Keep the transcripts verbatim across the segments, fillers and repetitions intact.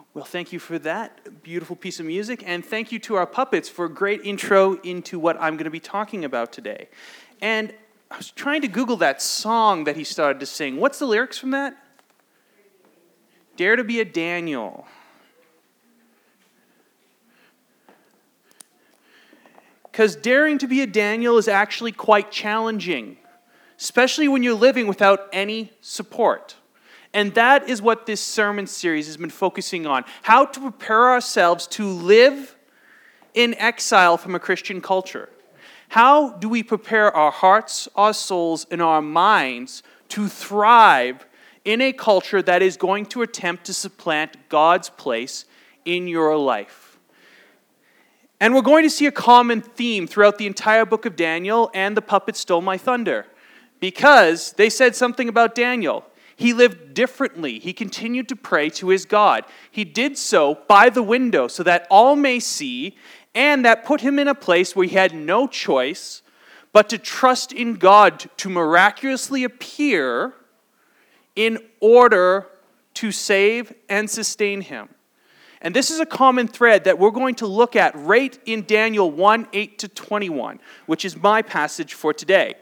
Well, thank you for that beautiful piece of music, and thank you to our puppets for a great intro into what I'm going to be talking about today. And I was trying to Google that song that he started to sing. What's the lyrics from that? Dare to be a Daniel. Because daring to be a Daniel is actually quite challenging, especially when you're living without any support. And that is what this sermon series has been focusing on, how to prepare ourselves to live in exile from a Christian culture. How do we prepare our hearts, our souls, and our minds to thrive in a culture that is going to attempt to supplant God's place in your life? And we're going to see a common theme throughout the entire book of Daniel, and the puppet stole my thunder, because they said something about Daniel. He lived differently. He continued to pray to his God. He did so by the window so that all may see, and that put him in a place where he had no choice but to trust in God to miraculously appear in order to save and sustain him. And this is a common thread that we're going to look at right in Daniel one, eight to twenty-one, which is my passage for today.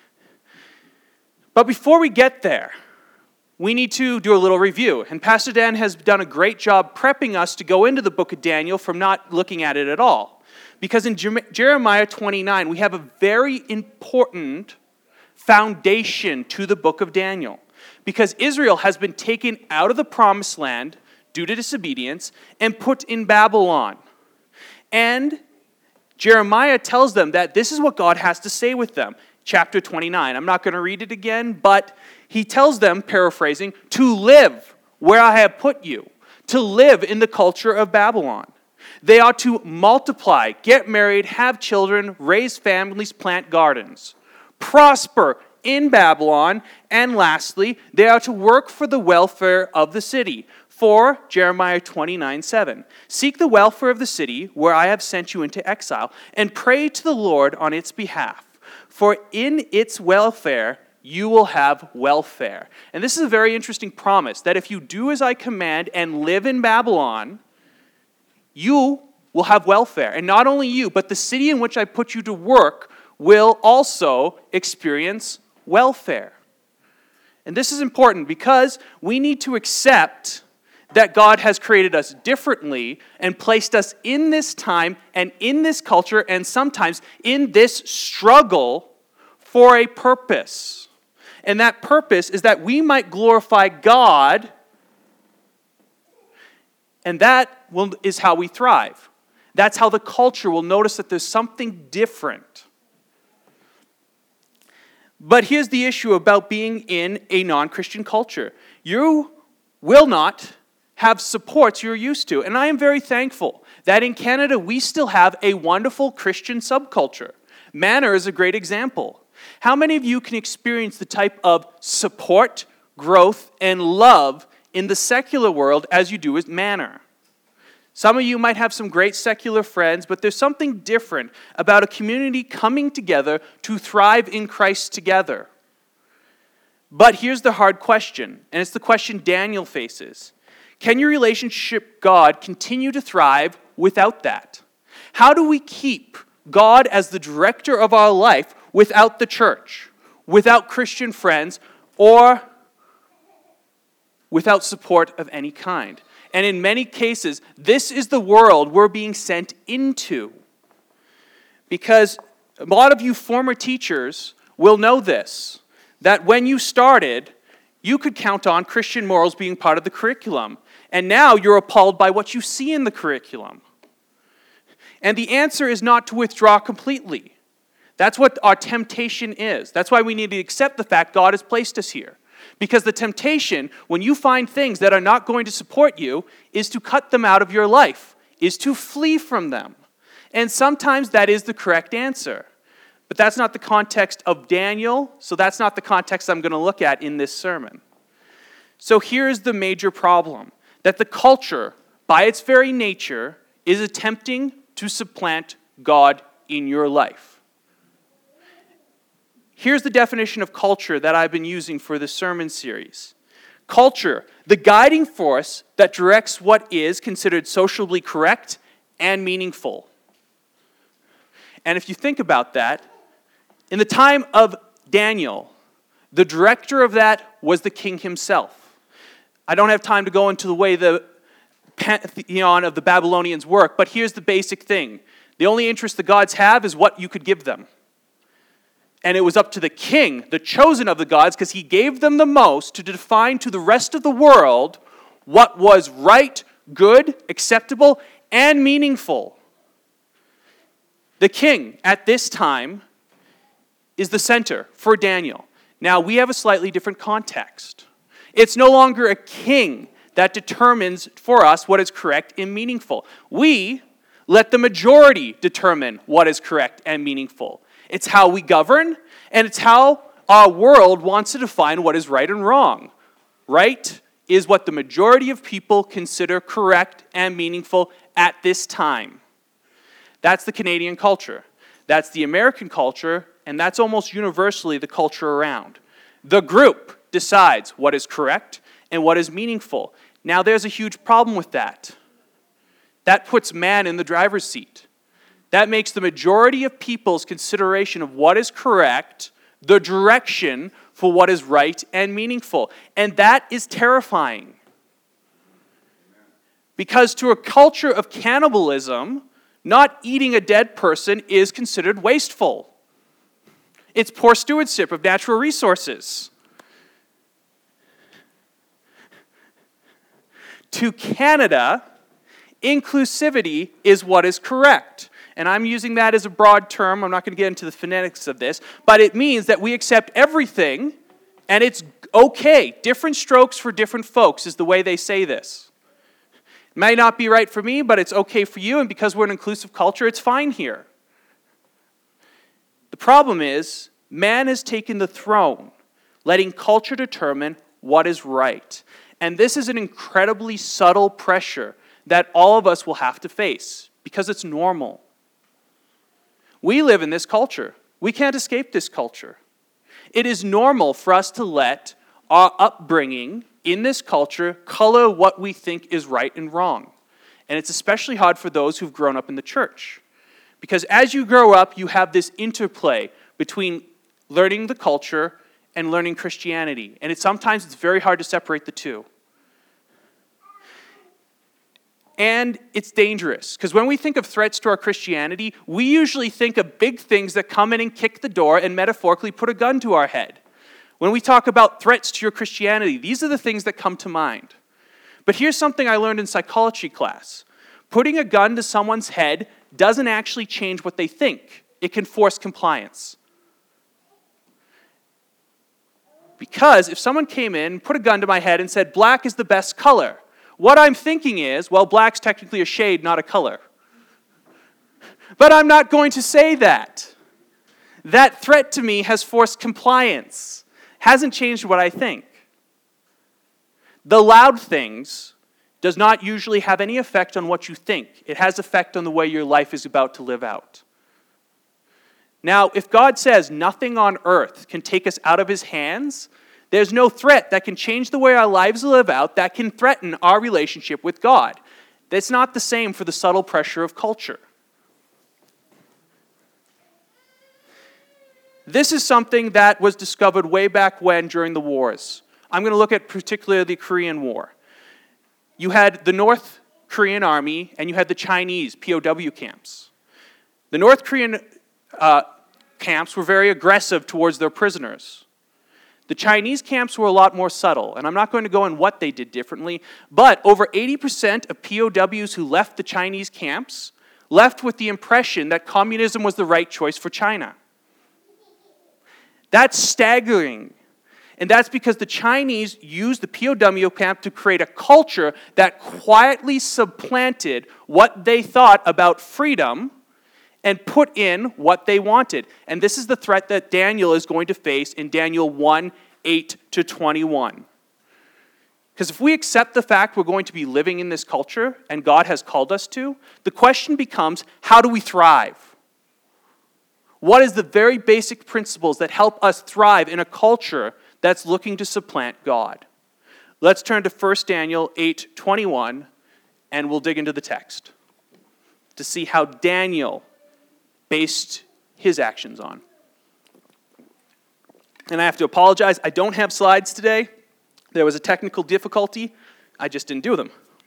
But before we get there, we need to do a little review. And Pastor Dan has done a great job prepping us to go into the book of Daniel from not looking at it at all. Because in Jeremiah twenty-nine, we have a very important foundation to the book of Daniel. Because Israel has been taken out of the promised land due to disobedience and put in Babylon. And Jeremiah tells them that this is what God has to say with them. Chapter twenty-nine. I'm not going to read it again, but he tells them, paraphrasing, to live where I have put you, to live in the culture of Babylon. They are to multiply, get married, have children, raise families, plant gardens, prosper in Babylon, and lastly, they are to work for the welfare of the city. For Jeremiah twenty-nine, seven, seek the welfare of the city where I have sent you into exile, and pray to the Lord on its behalf. For in its welfare, you will have welfare. And this is a very interesting promise, that if you do as I command and live in Babylon, you will have welfare. And not only you, but the city in which I put you to work will also experience welfare. And this is important because we need to accept that God has created us differently and placed us in this time and in this culture and sometimes in this struggle for a purpose. And that purpose is that we might glorify God, and that will, is how we thrive. That's how the culture will notice that there's something different. But here's the issue about being in a non-Christian culture. You will not have supports you're used to. And I am very thankful that in Canada we still have a wonderful Christian subculture. Manor is a great example. How many of you can experience the type of support, growth, and love in the secular world as you do with Manor? Some of you might have some great secular friends, but there's something different about a community coming together to thrive in Christ together. But here's the hard question, and it's the question Daniel faces. Can your relationship with God continue to thrive without that? How do we keep God as the director of our life without the church, without Christian friends, or without support of any kind? And in many cases, this is the world we're being sent into. Because a lot of you former teachers will know this, that when you started, you could count on Christian morals being part of the curriculum. And now you're appalled by what you see in the curriculum. And the answer is not to withdraw completely. That's what our temptation is. That's why we need to accept the fact God has placed us here. Because the temptation, when you find things that are not going to support you, is to cut them out of your life, is to flee from them. And sometimes that is the correct answer. But that's not the context of Daniel, so that's not the context I'm going to look at in this sermon. So here's the major problem, that the culture, by its very nature, is attempting to supplant God in your life. Here's the definition of culture that I've been using for this sermon series. Culture, the guiding force that directs what is considered socially correct and meaningful. And if you think about that, in the time of Daniel, the director of that was the king himself. I don't have time to go into the way the pantheon of the Babylonians work, but here's the basic thing. The only interest the gods have is what you could give them. And it was up to the king, the chosen of the gods, because he gave them the most, to define to the rest of the world what was right, good, acceptable, and meaningful. The king at this time is the center for Daniel. Now, we have a slightly different context. It's no longer a king that determines for us what is correct and meaningful. We let the majority determine what is correct and meaningful. It's how we govern, and it's how our world wants to define what is right and wrong. Right is what the majority of people consider correct and meaningful at this time. That's the Canadian culture. That's the American culture, and that's almost universally the culture around. The group decides what is correct and what is meaningful. Now, there's a huge problem with that. That puts man in the driver's seat. That makes the majority of people's consideration of what is correct the direction for what is right and meaningful. And that is terrifying. Because to a culture of cannibalism, not eating a dead person is considered wasteful. It's poor stewardship of natural resources. To Canada, inclusivity is what is correct. And I'm using that as a broad term. I'm not going to get into the phonetics of this. But it means that we accept everything, and it's okay. Different strokes for different folks is the way they say this. It may not be right for me, but it's okay for you. And because we're an inclusive culture, it's fine here. The problem is, man has taken the throne, letting culture determine what is right. And this is an incredibly subtle pressure that all of us will have to face because it's normal. We live in this culture. We can't escape this culture. It is normal for us to let our upbringing in this culture color what we think is right and wrong. And it's especially hard for those who've grown up in the church. Because as you grow up, you have this interplay between learning the culture and learning Christianity. And it, sometimes it's very hard to separate the two. And it's dangerous, because when we think of threats to our Christianity, we usually think of big things that come in and kick the door and metaphorically put a gun to our head. When we talk about threats to your Christianity, these are the things that come to mind. But here's something I learned in psychology class. Putting a gun to someone's head doesn't actually change what they think. It can force compliance. Because if someone came in, put a gun to my head and said, black is the best color, what I'm thinking is, well, black's technically a shade, not a color. But I'm not going to say that. That threat to me has forced compliance. Hasn't changed what I think. The loud things does not usually have any effect on what you think. It has effect on the way your life is about to live out. Now, if God says nothing on earth can take us out of his hands, there's no threat that can change the way our lives live out that can threaten our relationship with God. That's not the same for the subtle pressure of culture. This is something that was discovered way back when during the wars. I'm going to look at particularly the Korean War. You had the North Korean army and you had the Chinese P O W camps. The North Korean uh, camps were very aggressive towards their prisoners. The Chinese camps were a lot more subtle, and I'm not going to go in what they did differently, but over eighty percent of P O Ws who left the Chinese camps left with the impression that communism was the right choice for China. That's staggering. And that's because the Chinese used the P O W camp to create a culture that quietly supplanted what they thought about freedom and put in what they wanted. And this is the threat that Daniel is going to face in Daniel one, eight to twenty-one. Because if we accept the fact we're going to be living in this culture, and God has called us to, the question becomes, how do we thrive? What is the very basic principles that help us thrive in a culture that's looking to supplant God? Let's turn to First Daniel eight twenty-one, and we'll dig into the text to see how Daniel based his actions on. And I have to apologize, I don't have slides today. There was a technical difficulty. I just didn't do them.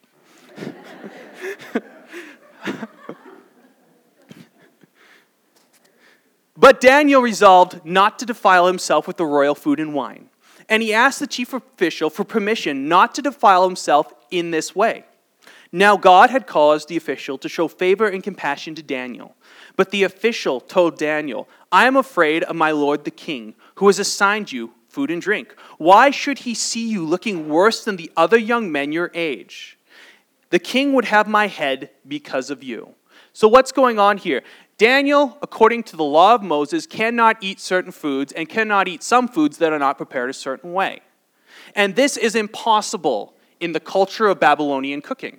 But Daniel resolved not to defile himself with the royal food and wine. And he asked the chief official for permission not to defile himself in this way. Now God had caused the official to show favor and compassion to Daniel. But the official told Daniel, I am afraid of my lord the king, who has assigned you food and drink. Why should he see you looking worse than the other young men your age? The king would have my head because of you. So what's going on here? Daniel, according to the law of Moses, cannot eat certain foods and cannot eat some foods that are not prepared a certain way. And this is impossible in the culture of Babylonian cooking.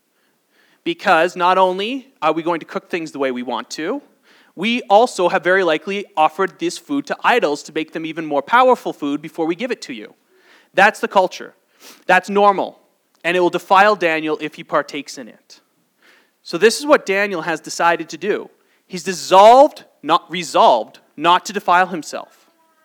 Because not only are we going to cook things the way we want to, we also have very likely offered this food to idols to make them even more powerful food before we give it to you. That's the culture. That's normal. And it will defile Daniel if he partakes in it. So this is what Daniel has decided to do. He's dissolved, not resolved, not to defile himself.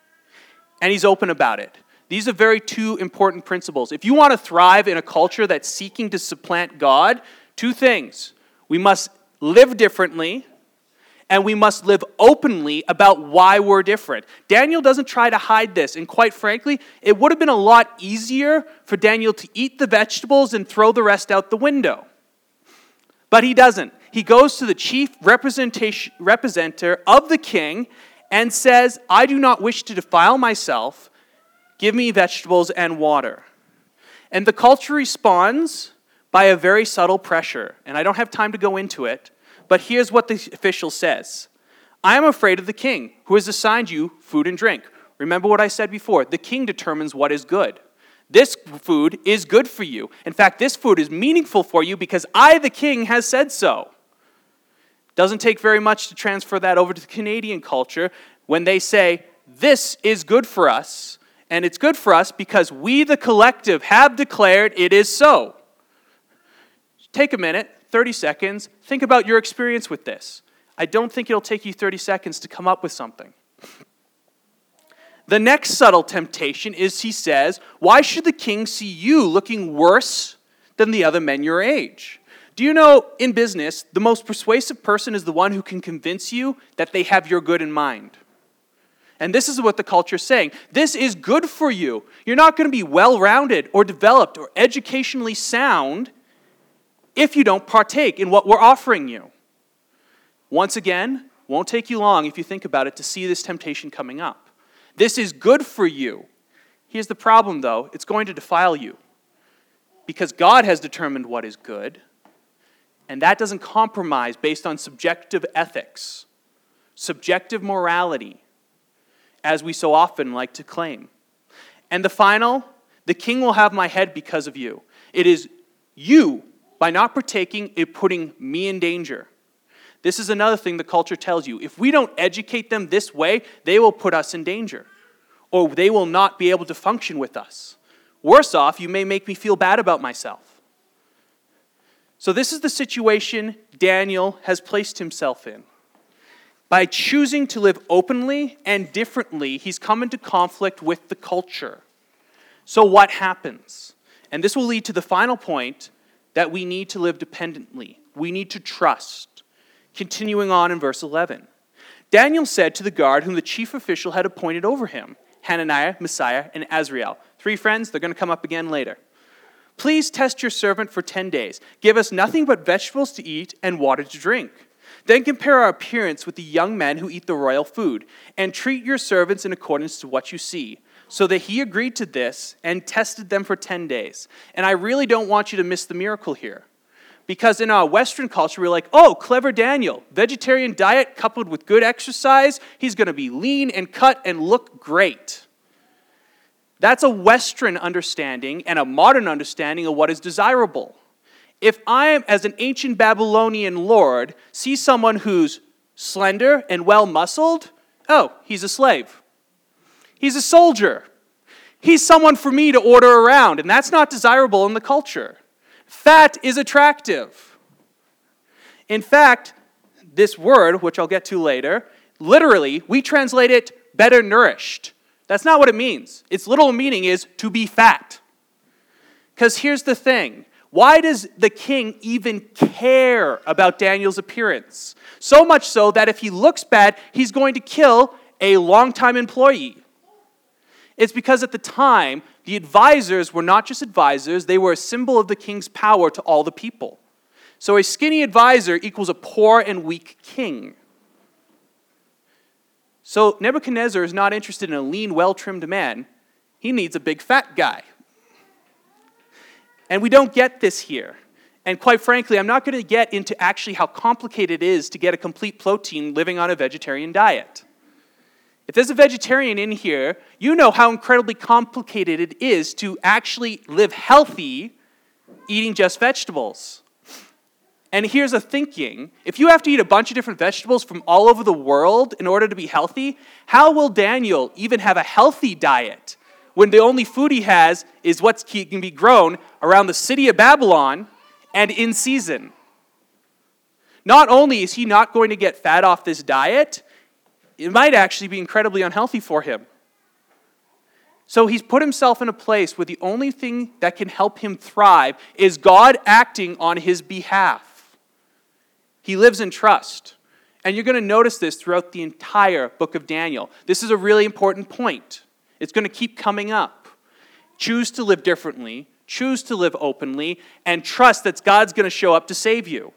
And he's open about it. These are very two important principles. If you want to thrive in a culture that's seeking to supplant God, two things. We must live differently, and we must live openly about why we're different. Daniel doesn't try to hide this, and quite frankly, it would have been a lot easier for Daniel to eat the vegetables and throw the rest out the window. But he doesn't. He goes to the chief representation, representative of the king and says, I do not wish to defile myself. Give me vegetables and water. And the culture responds by a very subtle pressure. And I don't have time to go into it, but here's what the official says. I am afraid of the king, who has assigned you food and drink. Remember what I said before. The king determines what is good. This food is good for you. In fact, this food is meaningful for you because I, the king, has said so. Doesn't take very much to transfer that over to the Canadian culture when they say, this is good for us, and it's good for us because we, the collective, have declared it is so. Take a minute, thirty seconds, think about your experience with this. I don't think it'll take you thirty seconds to come up with something. The next subtle temptation is, he says, why should the king see you looking worse than the other men your age? Do you know, in business, the most persuasive person is the one who can convince you that they have your good in mind. And this is what the culture is saying. This is good for you. You're not going to be well-rounded or developed or educationally sound if you don't partake in what we're offering you. Once again, won't take you long if you think about it to see this temptation coming up. This is good for you. Here's the problem, though. It's going to defile you. Because God has determined what is good, and that doesn't compromise based on subjective ethics, subjective morality, as we so often like to claim. And the final, the king will have my head because of you. It is you, by not partaking, it putting me in danger. This is another thing the culture tells you. If we don't educate them this way, they will put us in danger. Or they will not be able to function with us. Worse off, you may make me feel bad about myself. So this is the situation Daniel has placed himself in. By choosing to live openly and differently, he's come into conflict with the culture. So what happens? And this will lead to the final point that we need to live dependently. We need to trust. Continuing on in verse eleven. Daniel said to the guard whom the chief official had appointed over him, Hananiah, Misaiah, and Azrael. Three friends, they're going to come up again later. Please test your servant for ten days. Give us nothing but vegetables to eat and water to drink. Then compare our appearance with the young men who eat the royal food, and treat your servants in accordance to what you see. So that he agreed to this and tested them for ten days. And I really don't want you to miss the miracle here. Because in our Western culture, we're like, oh, clever Daniel. Vegetarian diet coupled with good exercise. He's going to be lean and cut and look great. That's a Western understanding and a modern understanding of what is desirable. If I am, as an ancient Babylonian lord, see someone who's slender and well-muscled, oh, he's a slave. He's a soldier. He's someone for me to order around, and that's not desirable in the culture. Fat is attractive. In fact, this word, which I'll get to later, literally, we translate it better nourished. That's not what it means. Its literal meaning is to be fat. Because here's the thing. Why does the king even care about Daniel's appearance? So much so that if he looks bad, he's going to kill a longtime employee. It's because at the time, the advisors were not just advisors, they were a symbol of the king's power to all the people. So a skinny advisor equals a poor and weak king. So Nebuchadnezzar is not interested in a lean, well-trimmed man. He needs a big fat guy. And we don't get this here. And quite frankly, I'm not going to get into actually how complicated it is to get a complete protein living on a vegetarian diet. If there's a vegetarian in here, you know how incredibly complicated it is to actually live healthy eating just vegetables. And here's a thinking. If you have to eat a bunch of different vegetables from all over the world in order to be healthy, how will Daniel even have a healthy diet when the only food he has is what can be grown around the city of Babylon and in season? Not only is he not going to get fat off this diet, it might actually be incredibly unhealthy for him. So he's put himself in a place where the only thing that can help him thrive is God acting on his behalf. He lives in trust. And you're going to notice this throughout the entire book of Daniel. This is a really important point. It's going to keep coming up. Choose to live differently, choose to live openly, and trust that God's going to show up to save you.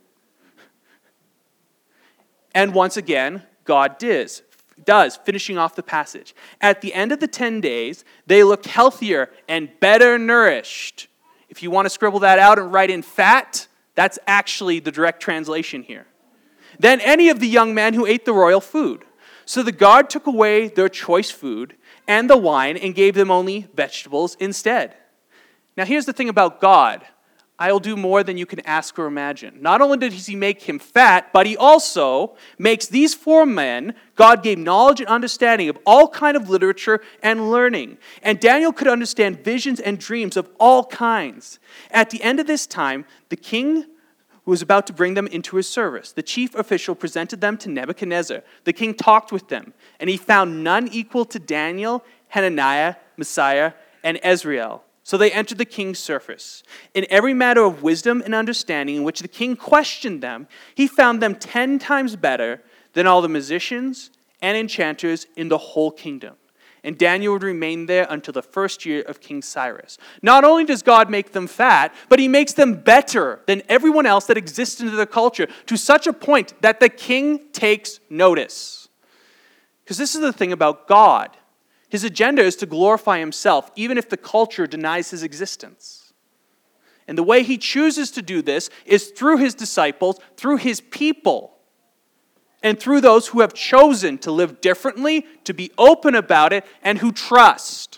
And once again, God does, does, finishing off the passage. At the end of the ten days, they looked healthier and better nourished. If you want to scribble that out and write in fat, that's actually the direct translation here. Than any of the young men who ate the royal food. So the guard took away their choice food and the wine and gave them only vegetables instead. Now here's the thing about God. I'll do more than you can ask or imagine. Not only does he make him fat, but he also makes these four men, God gave knowledge and understanding of all kind of literature and learning. And Daniel could understand visions and dreams of all kinds. At the end of this time, the king who was about to bring them into his service, the chief official presented them to Nebuchadnezzar. The king talked with them, and he found none equal to Daniel, Hananiah, Messiah, and Ezrael. So they entered the king's service. In every matter of wisdom and understanding in which the king questioned them, he found them ten times better than all the musicians and enchanters in the whole kingdom. And Daniel would remain there until the first year of King Cyrus. Not only does God make them fat, but he makes them better than everyone else that exists in the culture, to such a point that the king takes notice. Because this is the thing about God. His agenda is to glorify himself, even if the culture denies his existence. And the way he chooses to do this is through his disciples, through his people, and through those who have chosen to live differently, to be open about it, and who trust.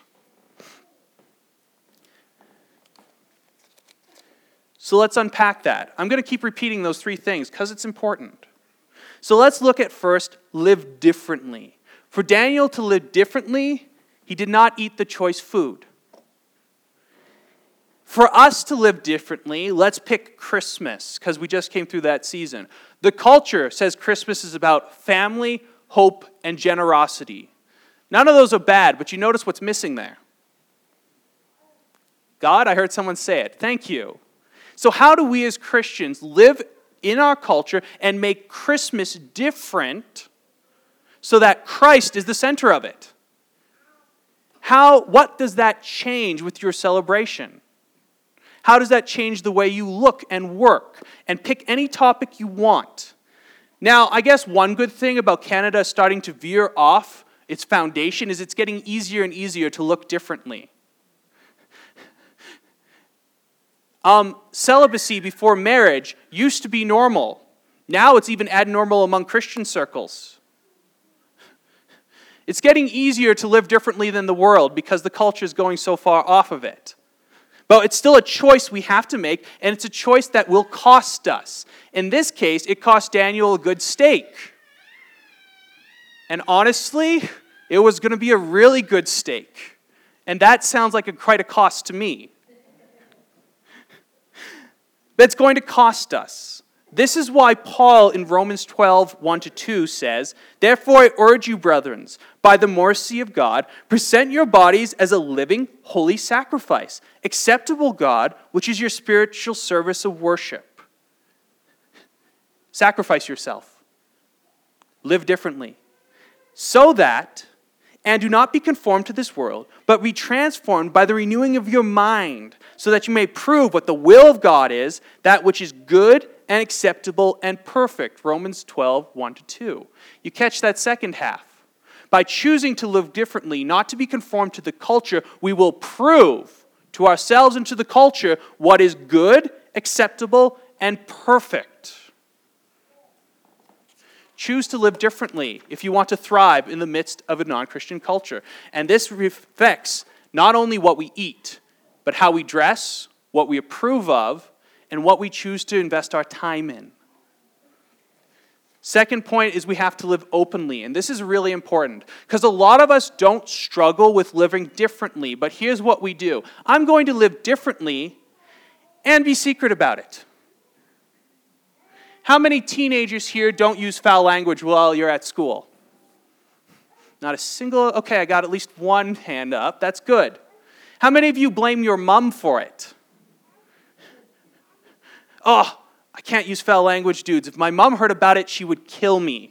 So let's unpack that. I'm going to keep repeating those three things because it's important. So let's look at first, live differently. For Daniel to live differently, he did not eat the choice food. For us to live differently, let's pick Christmas, because we just came through that season. The culture says Christmas is about family, hope, and generosity. None of those are bad, but you notice what's missing there. God, I heard someone say it. Thank you. So how do we as Christians live in our culture and make Christmas different so that Christ is the center of it? How, what does that change with your celebration? How does that change the way you look and work? And pick any topic you want. Now, I guess one good thing about Canada starting to veer off its foundation is it's getting easier and easier to look differently. Um, celibacy before marriage used to be normal. Now it's even abnormal among Christian circles. It's getting easier to live differently than the world because the culture is going so far off of it. But it's still a choice we have to make, and it's a choice that will cost us. In this case, it cost Daniel a good steak. And honestly, it was going to be a really good steak. And that sounds like a, quite a cost to me. But it's going to cost us. This is why Paul in Romans twelve, one to two says, "Therefore I urge you, brethren, by the mercy of God, present your bodies as a living, holy sacrifice, acceptable God, which is your spiritual service of worship." Sacrifice yourself. Live differently. So that, and do not be conformed to this world, but be transformed by the renewing of your mind, so that you may prove what the will of God is, that which is good and acceptable and perfect. Romans twelve, one to two. You catch that second half. By choosing to live differently, not to be conformed to the culture, we will prove to ourselves and to the culture what is good, acceptable, and perfect. Choose to live differently if you want to thrive in the midst of a non-Christian culture. And this affects not only what we eat, but how we dress, what we approve of, and what we choose to invest our time in. Second point is we have to live openly. And this is really important because a lot of us don't struggle with living differently. But here's what we do. I'm going to live differently and be secret about it. How many teenagers here don't use foul language while you're at school? Not a single. Okay, I got at least one hand up. That's good. How many of you blame your mom for it? Oh, I can't use foul language, dudes. If my mom heard about it, she would kill me.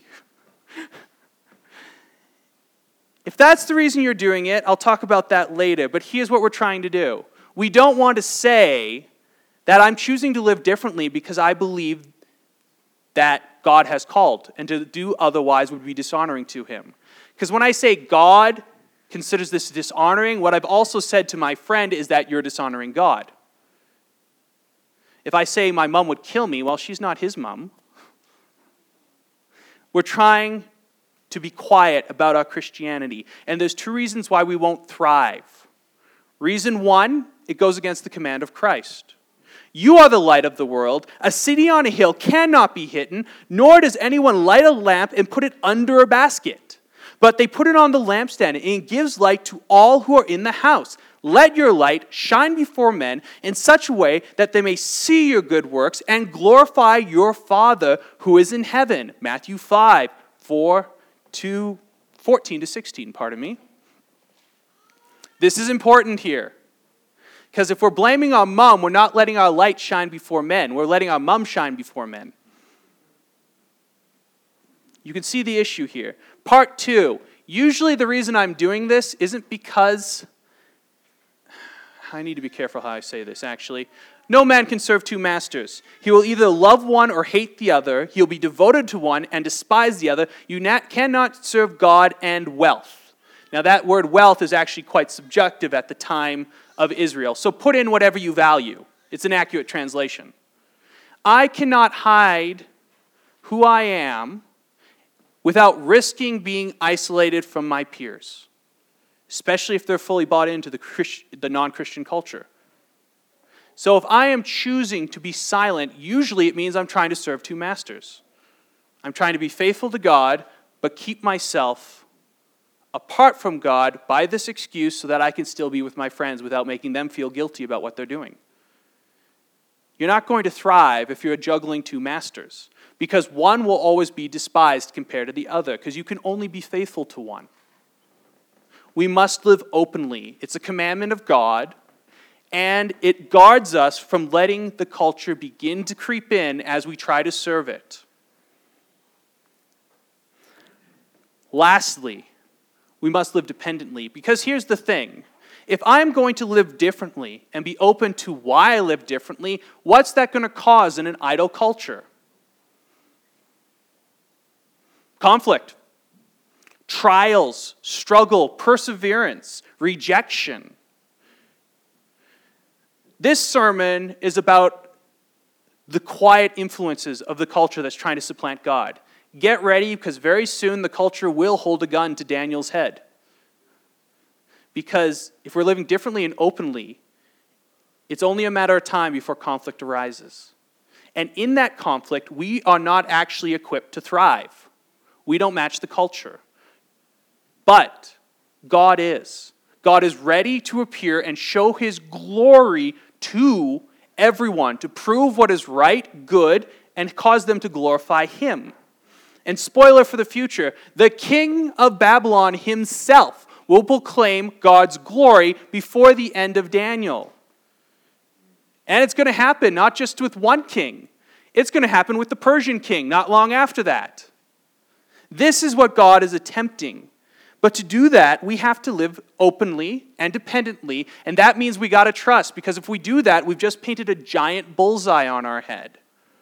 If that's the reason you're doing it, I'll talk about that later. But here's what we're trying to do. We don't want to say that I'm choosing to live differently because I believe that God has called, and to do otherwise would be dishonoring to him. Because when I say God considers this dishonoring, what I've also said to my friend is that you're dishonoring God. If I say my mom would kill me, well, she's not his mom. We're trying to be quiet about our Christianity. And there's two reasons why we won't thrive. Reason one, it goes against the command of Christ. You are the light of the world. A city on a hill cannot be hidden, nor does anyone light a lamp and put it under a basket. But they put it on the lampstand, and it gives light to all who are in the house. Let your light shine before men in such a way that they may see your good works and glorify your Father who is in heaven. Matthew five, four to fourteen to sixteen, pardon me. This is important here. Because if we're blaming our mom, we're not letting our light shine before men. We're letting our mom shine before men. You can see the issue here. Part two. Usually the reason I'm doing this isn't because... I need to be careful how I say this, actually. No man can serve two masters. He will either love one or hate the other. He'll be devoted to one and despise the other. You not, cannot serve God and wealth. Now that word wealth is actually quite subjective at the time of Israel. So put in whatever you value. It's an accurate translation. I cannot hide who I am without risking being isolated from my peers, especially if they're fully bought into the, Christ- the non-Christian culture. So if I am choosing to be silent, usually it means I'm trying to serve two masters. I'm trying to be faithful to God, but keep myself apart from God by this excuse so that I can still be with my friends without making them feel guilty about what they're doing. You're not going to thrive if you're juggling two masters, because one will always be despised compared to the other, because you can only be faithful to one. We must live openly. It's a commandment of God, and it guards us from letting the culture begin to creep in as we try to serve it. Lastly, we must live dependently, because here's the thing. If I'm going to live differently and be open to why I live differently, what's that going to cause in an idol culture? Conflict, trials, struggle, perseverance, rejection. This sermon is about the quiet influences of the culture that's trying to supplant God. Get ready, because very soon the culture will hold a gun to Daniel's head. Because if we're living differently and openly, it's only a matter of time before conflict arises. And in that conflict, we are not actually equipped to thrive. We don't match the culture. But God is. God is ready to appear and show his glory to everyone, to prove what is right, good, and cause them to glorify him. And spoiler for the future, the king of Babylon himself will proclaim God's glory before the end of Daniel. And it's going to happen not just with one king. It's going to happen with the Persian king not long after that. This is what God is attempting. But to do that, we have to live openly and dependently, and that means we got to trust, because if we do that, we've just painted a giant bullseye on our head.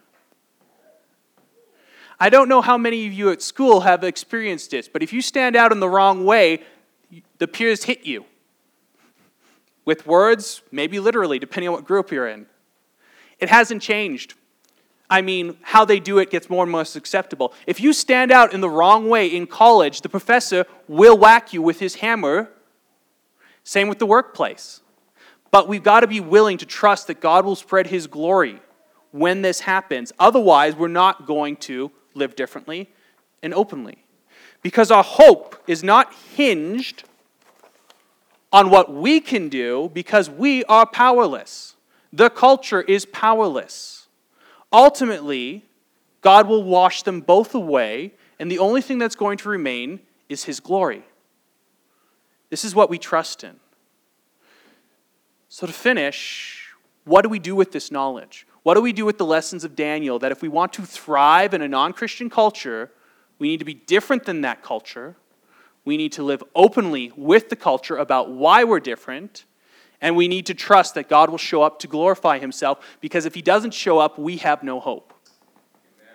I don't know how many of you at school have experienced this, but if you stand out in the wrong way, the peers hit you. With words, maybe literally, depending on what group you're in. It hasn't changed. I mean, how they do it gets more and more acceptable. If you stand out in the wrong way in college, the professor will whack you with his hammer. Same with the workplace. But we've got to be willing to trust that God will spread his glory when this happens. Otherwise, we're not going to live differently and openly. Because our hope is not hinged on what we can do, because we are powerless. The culture is powerless. Ultimately, God will wash them both away, and the only thing that's going to remain is his glory. This is what we trust in. So to finish, what do we do with this knowledge? What do we do with the lessons of Daniel, that if we want to thrive in a non-Christian culture, we need to be different than that culture. We need to live openly with the culture about why we're different. And we need to trust that God will show up to glorify himself, because if he doesn't show up, we have no hope. Amen.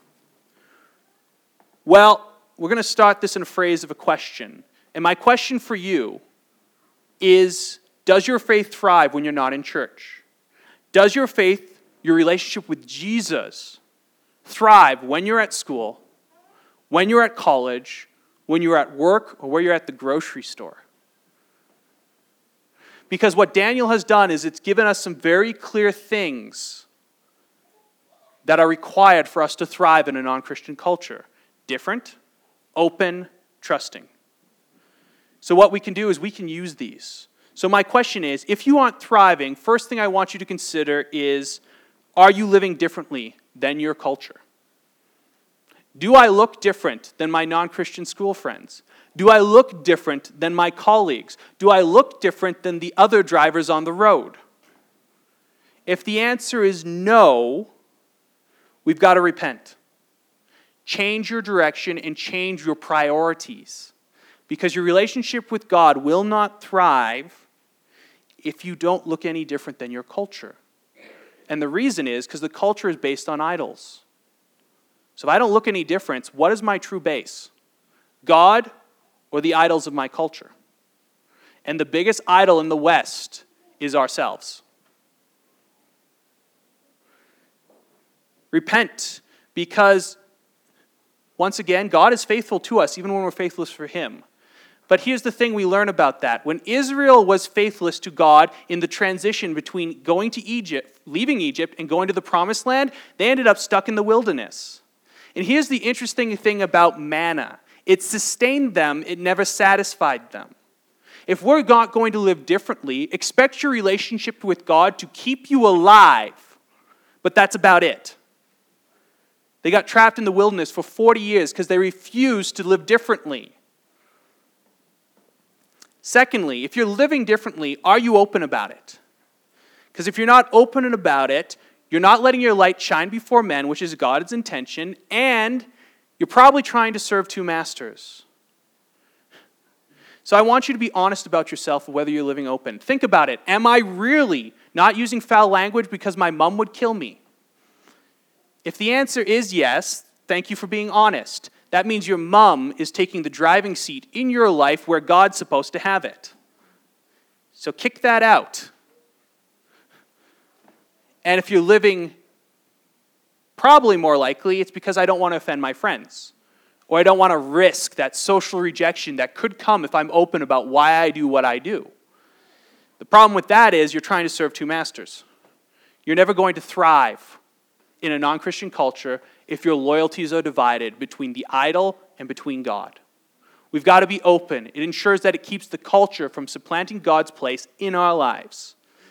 Well, we're going to start this in a phrase of a question. And my question for you is, does your faith thrive when you're not in church? Does your faith, your relationship with Jesus, thrive when you're at school, when you're at college, when you're at work, or where you're at the grocery store? Because what Daniel has done is it's given us some very clear things that are required for us to thrive in a non-Christian culture. Different, open, trusting. So what we can do is we can use these. So my question is, if you aren't thriving, first thing I want you to consider is, are you living differently than your culture? Do I look different than my non-Christian school friends? Do I look different than my colleagues? Do I look different than the other drivers on the road? If the answer is no, we've got to repent. Change your direction and change your priorities. Because your relationship with God will not thrive if you don't look any different than your culture. And the reason is because the culture is based on idols. So if I don't look any different, what is my true base? God or the idols of my culture? And the biggest idol in the West is ourselves. Repent, because once again, God is faithful to us even when we're faithless for him. But here's the thing we learn about that. When Israel was faithless to God in the transition between going to Egypt, leaving Egypt, and going to the Promised Land, they ended up stuck in the wilderness. And here's the interesting thing about manna. It sustained them, it never satisfied them. If we're not going to live differently, expect your relationship with God to keep you alive. But that's about it. They got trapped in the wilderness for forty years because they refused to live differently. Secondly, if you're living differently, are you open about it? Because if you're not open about it, you're not letting your light shine before men, which is God's intention, and you're probably trying to serve two masters. So I want you to be honest about yourself, whether you're living open. Think about it. Am I really not using foul language because my mom would kill me? If the answer is yes, thank you for being honest. That means your mom is taking the driving seat in your life where God's supposed to have it. So kick that out. And if you're living, probably more likely, it's because I don't want to offend my friends. Or I don't want to risk that social rejection that could come if I'm open about why I do what I do. The problem with that is you're trying to serve two masters. You're never going to thrive in a non-Christian culture if your loyalties are divided between the idol and between God. We've got to be open. It ensures that it keeps the culture from supplanting God's place in our lives.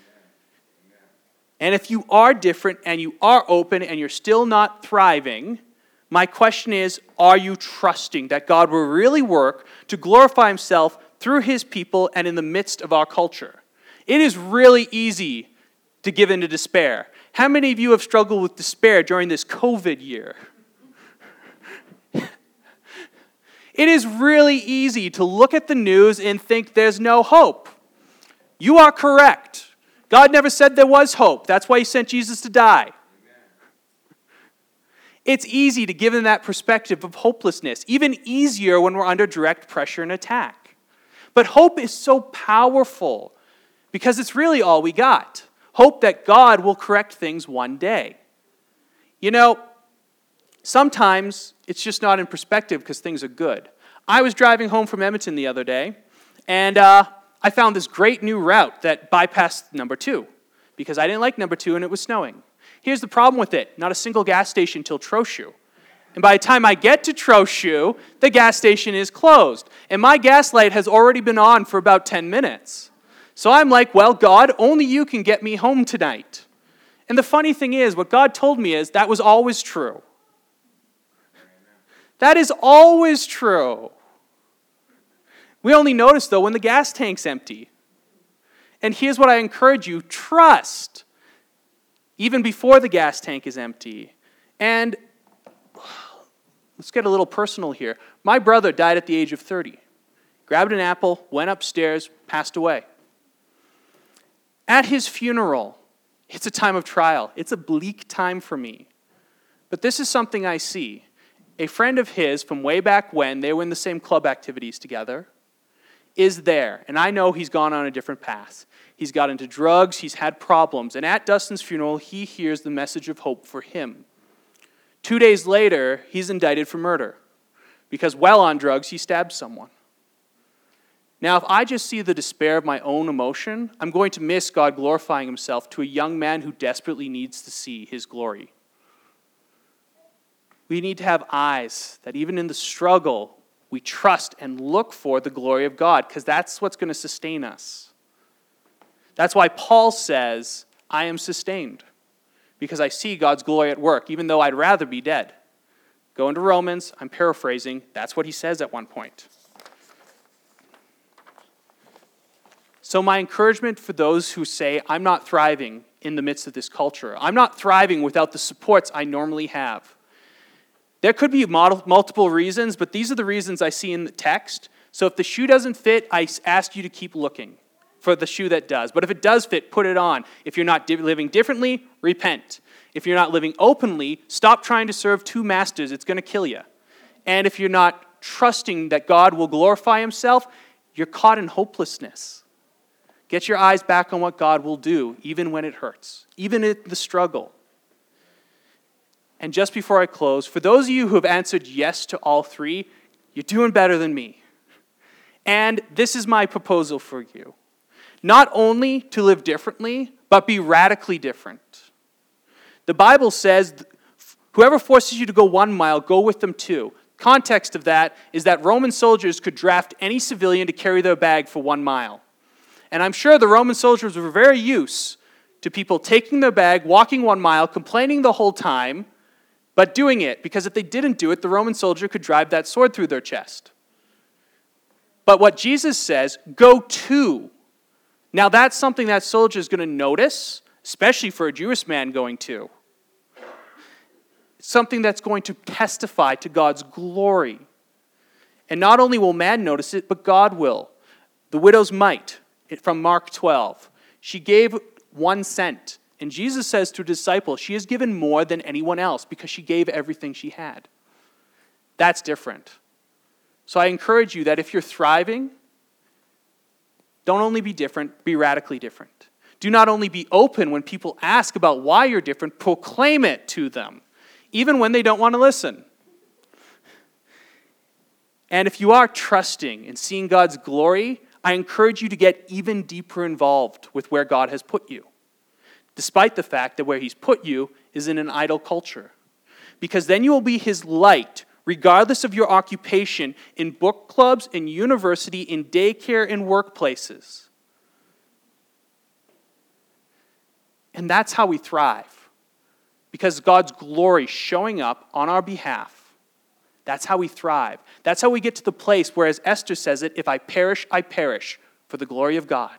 And if you are different and you are open and you're still not thriving, my question is, are you trusting that God will really work to glorify himself through his people and in the midst of our culture? It is really easy to give in to despair. How many of you have struggled with despair during this COVID year? It is really easy to look at the news and think there's no hope. You are correct. God never said there was hope. That's why he sent Jesus to die. It's easy to give them that perspective of hopelessness, even easier when we're under direct pressure and attack. But hope is so powerful because it's really all we got. Hope that God will correct things one day. You know, sometimes it's just not in perspective because things are good. I was driving home from Edmonton the other day, and uh, I found this great new route that bypassed number two because I didn't like number two and it was snowing. Here's the problem with it. Not a single gas station till Trochu. And by the time I get to Trochu, the gas station is closed. And my gas light has already been on for about ten minutes. So I'm like, well, God, only you can get me home tonight. And the funny thing is, what God told me is that was always true. That is always true. We only notice, though, when the gas tank's empty. And here's what I encourage you. Trust. Even before the gas tank is empty. And let's get a little personal here. My brother died at the age of thirty. Grabbed an apple, went upstairs, passed away. At his funeral, it's a time of trial. It's a bleak time for me. But this is something I see. A friend of his from way back when, they were in the same club activities together, is there. And I know he's gone on a different path. He's got into drugs, he's had problems. And at Dustin's funeral, he hears the message of hope for him. Two days later, he's indicted for murder. Because while on drugs, he stabbed someone. Now, if I just see the despair of my own emotion, I'm going to miss God glorifying himself to a young man who desperately needs to see his glory. We need to have eyes that even in the struggle, we trust and look for the glory of God, because that's what's going to sustain us. That's why Paul says, I am sustained, because I see God's glory at work, even though I'd rather be dead. Go into Romans, I'm paraphrasing, that's what he says at one point. So my encouragement for those who say, I'm not thriving in the midst of this culture, I'm not thriving without the supports I normally have. There could be multiple reasons, but these are the reasons I see in the text. So if the shoe doesn't fit, I ask you to keep looking for the shoe that does. But if it does fit, put it on. If you're not living differently, repent. If you're not living openly, stop trying to serve two masters. It's going to kill you. And if you're not trusting that God will glorify himself, you're caught in hopelessness. Get your eyes back on what God will do, even when it hurts, even in the struggle. And just before I close, for those of you who have answered yes to all three, you're doing better than me. And this is my proposal for you. Not only to live differently, but be radically different. The Bible says, whoever forces you to go one mile, go with them two. Context of that is that Roman soldiers could draft any civilian to carry their bag for one mile. And I'm sure the Roman soldiers were very used to people taking their bag, walking one mile, complaining the whole time, but doing it, because if they didn't do it, the Roman soldier could drive that sword through their chest. But what Jesus says, go two. Now that's something that soldier is going to notice, especially for a Jewish man going two. It's something that's going to testify to God's glory. And not only will man notice it, but God will. The widow's mite, from Mark twelve. She gave one cent. And Jesus says to a disciple, she has given more than anyone else because she gave everything she had. That's different. So I encourage you that if you're thriving, don't only be different, be radically different. Do not only be open when people ask about why you're different, proclaim it to them, even when they don't want to listen. And if you are trusting and seeing God's glory, I encourage you to get even deeper involved with where God has put you, despite the fact that where he's put you is in an idol culture. Because then you will be his light, regardless of your occupation, in book clubs, in university, in daycare, in workplaces. And that's how we thrive. Because God's glory showing up on our behalf. That's how we thrive. That's how we get to the place where, as Esther says it, if I perish, I perish for the glory of God.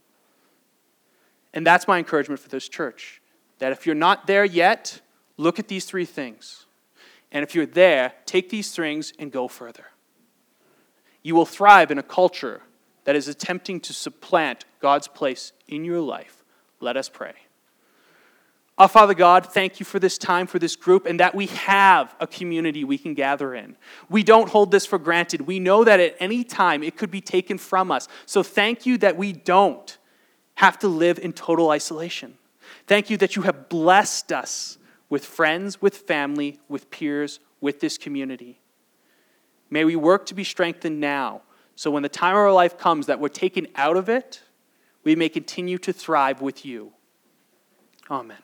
And that's my encouragement for this church. That if you're not there yet, look at these three things. And if you're there, take these things and go further. You will thrive in a culture that is attempting to supplant God's place in your life. Let us pray. Our Father God, thank you for this time, for this group, and that we have a community we can gather in. We don't hold this for granted. We know that at any time it could be taken from us. So thank you that we don't have to live in total isolation. Thank you that you have blessed us with friends, with family, with peers, with this community. May we work to be strengthened now, so when the time of our life comes that we're taken out of it, we may continue to thrive with you. Amen.